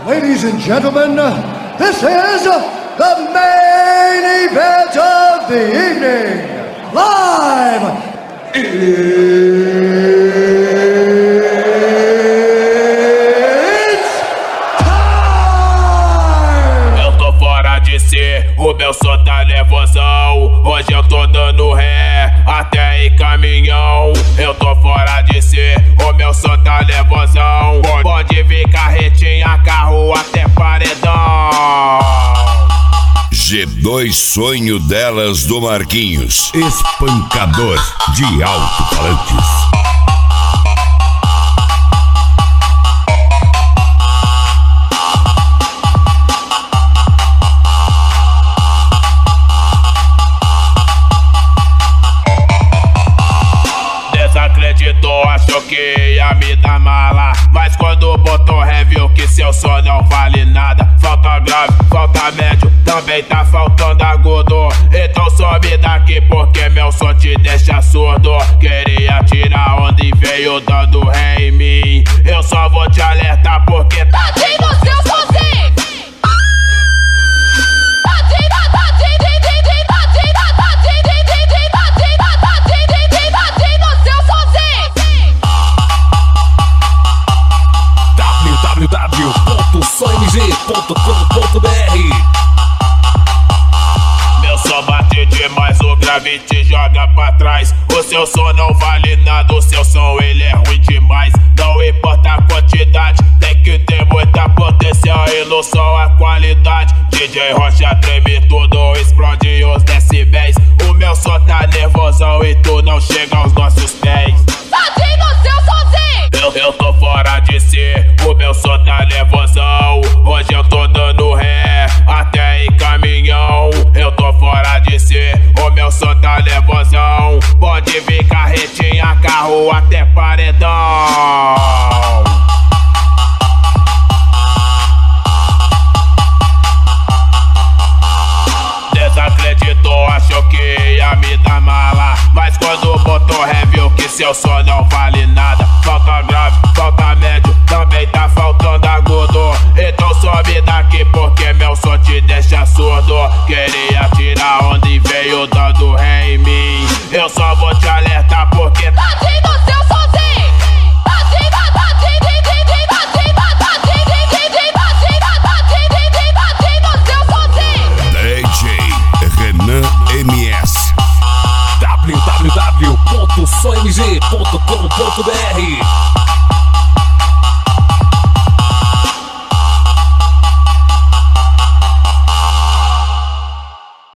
Ladies and gentlemen, this is the main event of the evening. Live! It's time! Eu tô fora de si, o meu som tá nervosão. Hoje eu tô dando ré, até em caminhão. Eu tô fora de si, o meu som tá nervosão. Pode vir carretinha, carro até paredão. G2 Sonho Delas do Marquinhos, espancador de alto-falantes. Desacreditou, achou que ia me dar mala, mas quando botou ré viu que seu som não vale nada. Falta grave, falta médio, também tá faltando agudo. Então some daqui porque meu som te deixa surdo. Queria tirar onda e veio dando ré em mim. Eu só vou te alertar porque tadinho do seu sozinho. www.somg.com.br. Meu som bate demais, o grave te joga pra trás. O seu som não vale nada, o seu som ele é ruim demais. Não importa a quantidade, tem que ter muita potência e no som a qualidade. DJ Rocha treme tudo, explode os decibéis. O meu som tá nervosão e tu não chega aos nossos pés. Tadinho do seu sozinho. Eu tô fora de si, o meu som tá nervosão. Hoje eu tô dando ré, até em caminhão. Eu tô fora de si, o meu som tá nervosão. Pode vir carretinha, carro até paredão. Desacreditou, achou que ia me dar mala, mas quando botou ré viu que seu som não vale nada. Falta grave,